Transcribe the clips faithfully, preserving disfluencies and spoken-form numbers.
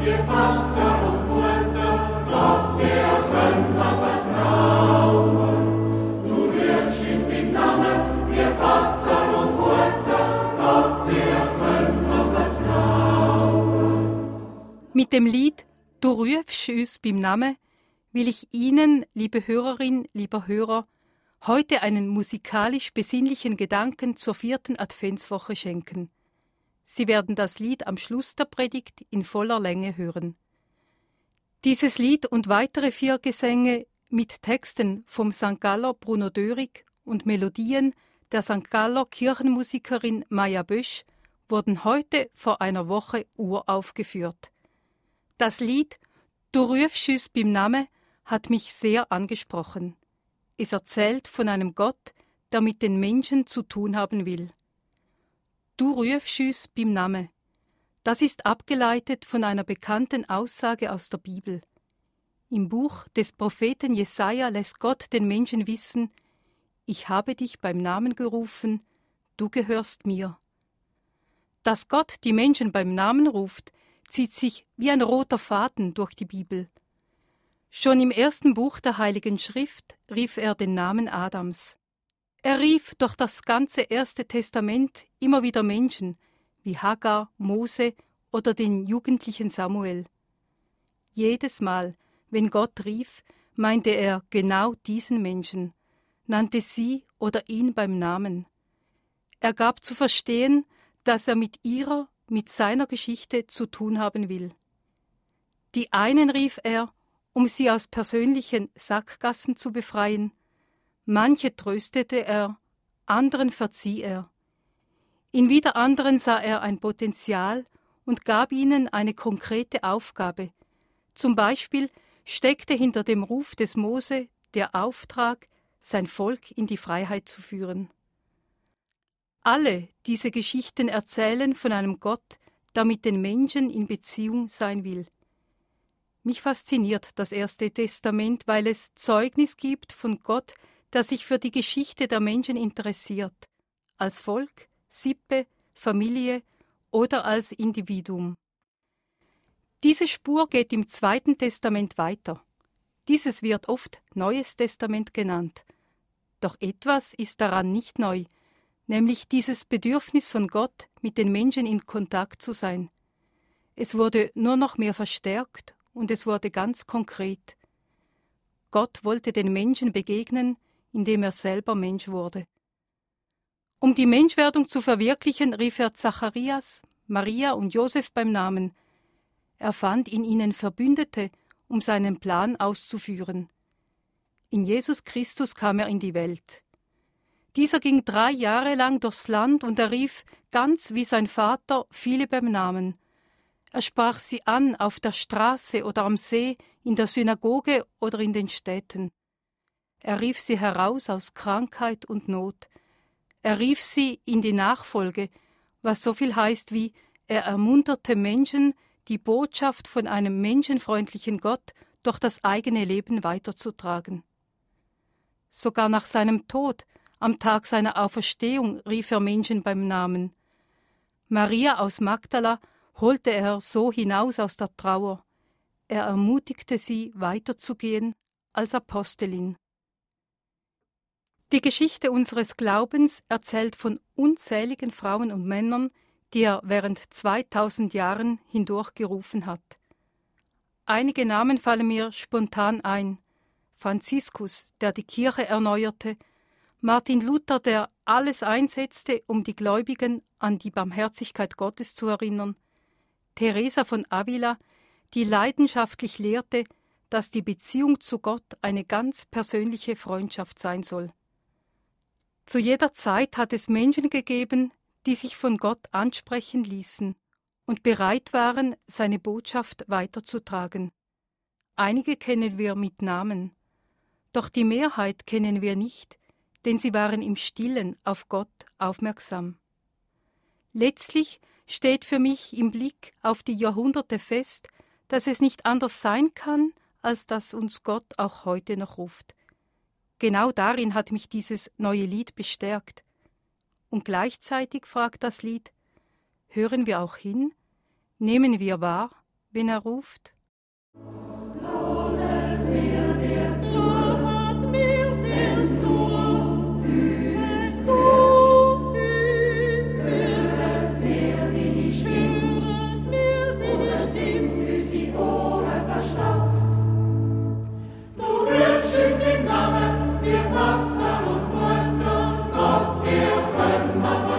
Mit dem Lied »Du rufst uns beim Namen« will ich Ihnen, liebe Hörerin, lieber Hörer, heute einen musikalisch besinnlichen Gedanken zur vierten Adventswoche schenken. Sie werden das Lied am Schluss der Predigt in voller Länge hören. Dieses Lied und weitere vier Gesänge mit Texten vom Sankt Galler Bruno Dörig und Melodien der Sankt Galler Kirchenmusikerin Maja Bösch wurden heute vor einer Woche uraufgeführt. Das Lied »Du rufst uns beim Namen« hat mich sehr angesprochen. Es erzählt von einem Gott, der mit den Menschen zu tun haben will. »Du rufst uns beim Namen«, das ist abgeleitet von einer bekannten Aussage aus der Bibel. Im Buch des Propheten Jesaja lässt Gott den Menschen wissen: Ich habe dich beim Namen gerufen, du gehörst mir. Dass Gott die Menschen beim Namen ruft, zieht sich wie ein roter Faden durch die Bibel. Schon im ersten Buch der Heiligen Schrift rief er den Namen Adams. Er rief durch das ganze Erste Testament immer wieder Menschen, wie Hagar, Mose oder den jugendlichen Samuel. Jedes Mal, wenn Gott rief, meinte er genau diesen Menschen, nannte sie oder ihn beim Namen. Er gab zu verstehen, dass er mit ihrer, mit seiner Geschichte zu tun haben will. Die einen rief er, um sie aus persönlichen Sackgassen zu befreien. Manche tröstete er, anderen verzieh er. In wieder anderen sah er ein Potenzial und gab ihnen eine konkrete Aufgabe. Zum Beispiel steckte hinter dem Ruf des Mose der Auftrag, sein Volk in die Freiheit zu führen. Alle diese Geschichten erzählen von einem Gott, der mit den Menschen in Beziehung sein will. Mich fasziniert das Erste Testament, weil es Zeugnis gibt von Gott, der sich für die Geschichte der Menschen interessiert, als Volk, Sippe, Familie oder als Individuum. Diese Spur geht im Zweiten Testament weiter. Dieses wird oft Neues Testament genannt. Doch etwas ist daran nicht neu, nämlich dieses Bedürfnis von Gott, mit den Menschen in Kontakt zu sein. Es wurde nur noch mehr verstärkt und es wurde ganz konkret. Gott wollte den Menschen begegnen, indem er selber Mensch wurde. Um die Menschwerdung zu verwirklichen, rief er Zacharias, Maria und Josef beim Namen. Er fand in ihnen Verbündete, um seinen Plan auszuführen. In Jesus Christus kam er in die Welt. Dieser ging drei Jahre lang durchs Land und er rief, ganz wie sein Vater, viele beim Namen. Er sprach sie an auf der Straße oder am See, in der Synagoge oder in den Städten. Er rief sie heraus aus Krankheit und Not. Er rief sie in die Nachfolge, was so viel heißt wie, er ermunterte Menschen, die Botschaft von einem menschenfreundlichen Gott durch das eigene Leben weiterzutragen. Sogar nach seinem Tod, am Tag seiner Auferstehung, rief er Menschen beim Namen. Maria aus Magdala holte er so hinaus aus der Trauer. Er ermutigte sie, weiterzugehen als Apostelin. Die Geschichte unseres Glaubens erzählt von unzähligen Frauen und Männern, die er während zweitausend Jahren hindurch gerufen hat. Einige Namen fallen mir spontan ein. Franziskus, der die Kirche erneuerte, Martin Luther, der alles einsetzte, um die Gläubigen an die Barmherzigkeit Gottes zu erinnern, Teresa von Avila, die leidenschaftlich lehrte, dass die Beziehung zu Gott eine ganz persönliche Freundschaft sein soll. Zu jeder Zeit hat es Menschen gegeben, die sich von Gott ansprechen ließen und bereit waren, seine Botschaft weiterzutragen. Einige kennen wir mit Namen, doch die Mehrheit kennen wir nicht, denn sie waren im Stillen auf Gott aufmerksam. Letztlich steht für mich im Blick auf die Jahrhunderte fest, dass es nicht anders sein kann, als dass uns Gott auch heute noch ruft. Genau darin hat mich dieses neue Lied bestärkt. Und gleichzeitig fragt das Lied, hören wir auch hin, nehmen wir wahr, wenn er ruft: Loset mir der zu, loset mir der zu, fühlet du, üs höret mir, die ich höret mir, die ich stimmt, üs die Ohren verstopft. Du rufst den Namen, wir Vater und Mutter, Gott, der können wir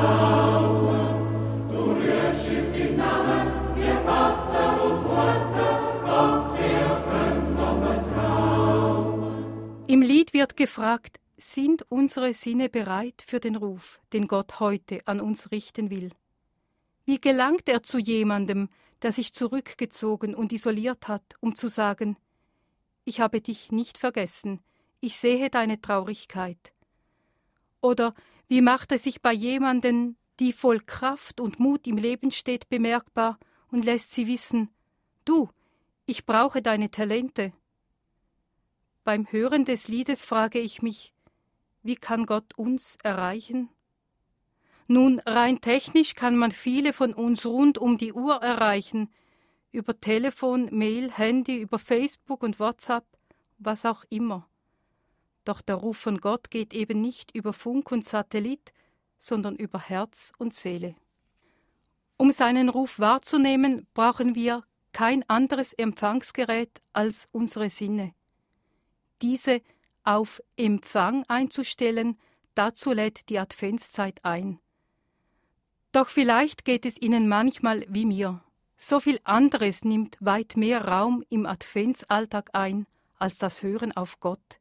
vertrauen. Du rufst den Namen, wir Vater und Mutter, Gott, der können wir vertrauen. Im Lied wird gefragt: Sind unsere Sinne bereit für den Ruf, den Gott heute an uns richten will? Wie gelangt er zu jemandem, der sich zurückgezogen und isoliert hat, um zu sagen: Ich habe dich nicht vergessen, ich sehe deine Traurigkeit? Oder wie macht er sich bei jemanden, die voll Kraft und Mut im Leben steht, bemerkbar und lässt sie wissen: Du, ich brauche deine Talente? Beim Hören des Liedes frage ich mich: Wie kann Gott uns erreichen? Nun, rein technisch kann man viele von uns rund um die Uhr erreichen, über Telefon, Mail, Handy, über Facebook und WhatsApp, was auch immer. Doch der Ruf von Gott geht eben nicht über Funk und Satellit, sondern über Herz und Seele. Um seinen Ruf wahrzunehmen, brauchen wir kein anderes Empfangsgerät als unsere Sinne. Diese auf Empfang einzustellen, dazu lädt die Adventszeit ein. Doch vielleicht geht es Ihnen manchmal wie mir. So viel anderes nimmt weit mehr Raum im Adventsalltag ein, als das Hören auf Gott.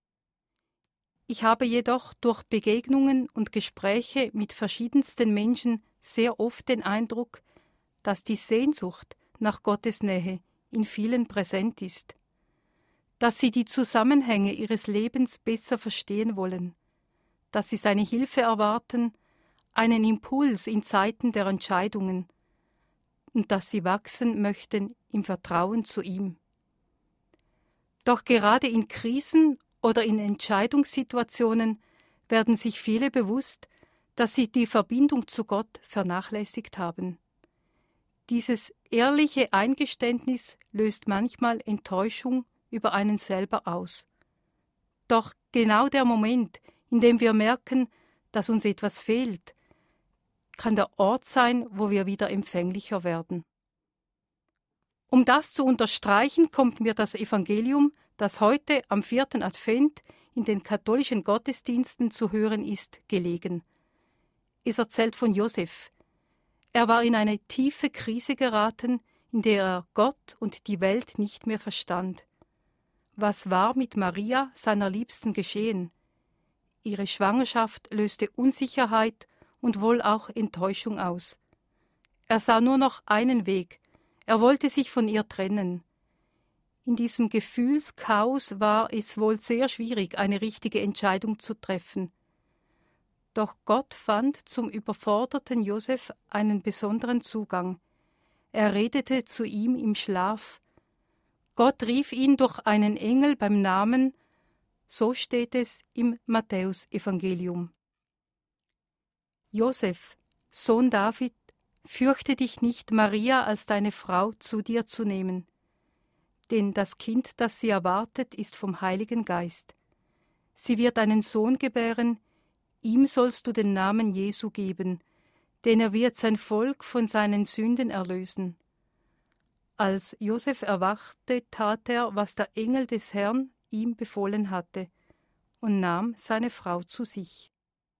Ich habe jedoch durch Begegnungen und Gespräche mit verschiedensten Menschen sehr oft den Eindruck, dass die Sehnsucht nach Gottes Nähe in vielen präsent ist, dass sie die Zusammenhänge ihres Lebens besser verstehen wollen, dass sie seine Hilfe erwarten, einen Impuls in Zeiten der Entscheidungen, und dass sie wachsen möchten im Vertrauen zu ihm. Doch gerade in Krisen oder in Entscheidungssituationen werden sich viele bewusst, dass sie die Verbindung zu Gott vernachlässigt haben. Dieses ehrliche Eingeständnis löst manchmal Enttäuschung über einen selber aus. Doch genau der Moment, in dem wir merken, dass uns etwas fehlt, kann der Ort sein, wo wir wieder empfänglicher werden. Um das zu unterstreichen, kommt mir das Evangelium, das heute am vierten Advent in den katholischen Gottesdiensten zu hören ist, gelegen. Es erzählt von Josef. Er war in eine tiefe Krise geraten, in der er Gott und die Welt nicht mehr verstand. Was war mit Maria, seiner Liebsten, geschehen? Ihre Schwangerschaft löste Unsicherheit und wohl auch Enttäuschung aus. Er sah nur noch einen Weg. Er wollte sich von ihr trennen. In diesem Gefühlschaos war es wohl sehr schwierig, eine richtige Entscheidung zu treffen. Doch Gott fand zum überforderten Josef einen besonderen Zugang. Er redete zu ihm im Schlaf. Gott rief ihn durch einen Engel beim Namen, so steht es im Matthäusevangelium. Josef, Sohn David, fürchte dich nicht, Maria als deine Frau zu dir zu nehmen, denn das Kind, das sie erwartet, ist vom Heiligen Geist. Sie wird einen Sohn gebären, ihm sollst du den Namen Jesu geben, denn er wird sein Volk von seinen Sünden erlösen. Als Josef erwachte, tat er, was der Engel des Herrn ihm befohlen hatte, und nahm seine Frau zu sich.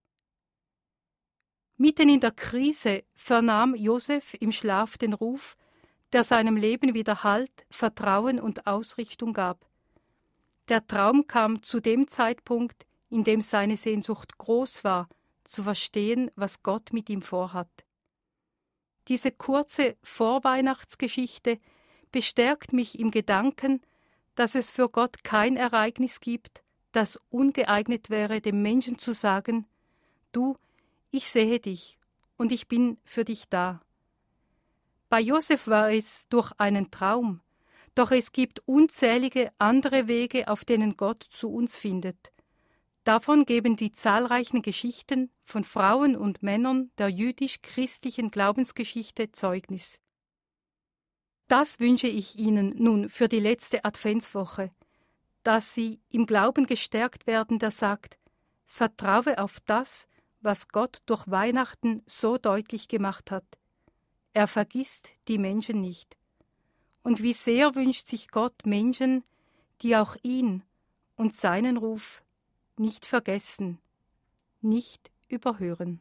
Mitten in der Krise vernahm Josef im Schlaf den Ruf, der seinem Leben wieder Halt, Vertrauen und Ausrichtung gab. Der Traum kam zu dem Zeitpunkt, in dem seine Sehnsucht groß war, zu verstehen, was Gott mit ihm vorhat. Diese kurze Vorweihnachtsgeschichte bestärkt mich im Gedanken, dass es für Gott kein Ereignis gibt, das ungeeignet wäre, dem Menschen zu sagen: Du, ich sehe dich und ich bin für dich da. Bei Josef war es durch einen Traum, doch es gibt unzählige andere Wege, auf denen Gott zu uns findet. Davon geben die zahlreichen Geschichten von Frauen und Männern der jüdisch-christlichen Glaubensgeschichte Zeugnis. Das wünsche ich Ihnen nun für die letzte Adventswoche, dass Sie im Glauben gestärkt werden, der sagt, vertraue auf das, was Gott durch Weihnachten so deutlich gemacht hat. Er vergisst die Menschen nicht. Und wie sehr wünscht sich Gott Menschen, die auch ihn und seinen Ruf nicht vergessen, nicht überhören.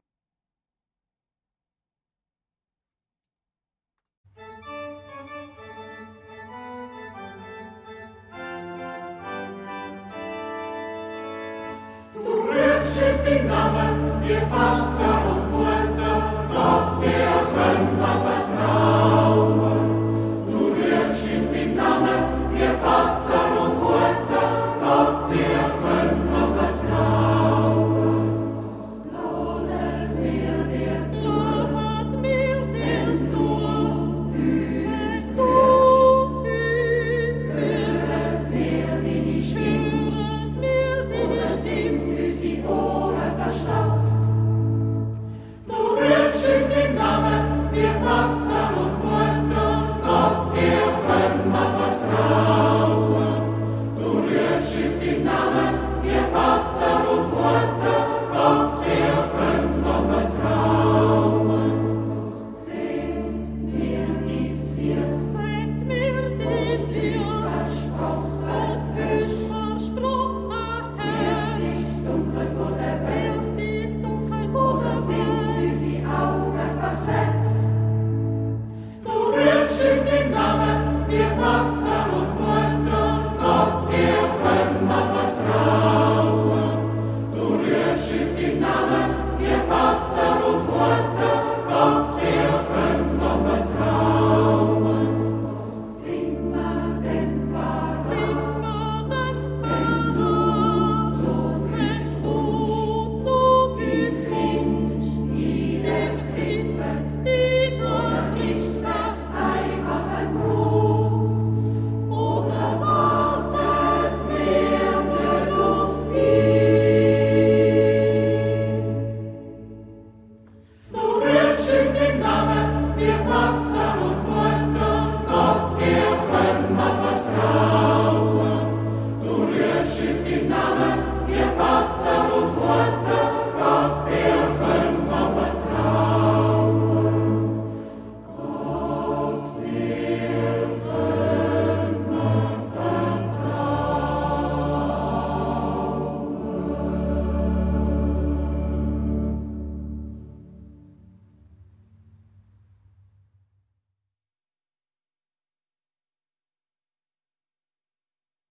Du rufst den Namen, ihr Vater.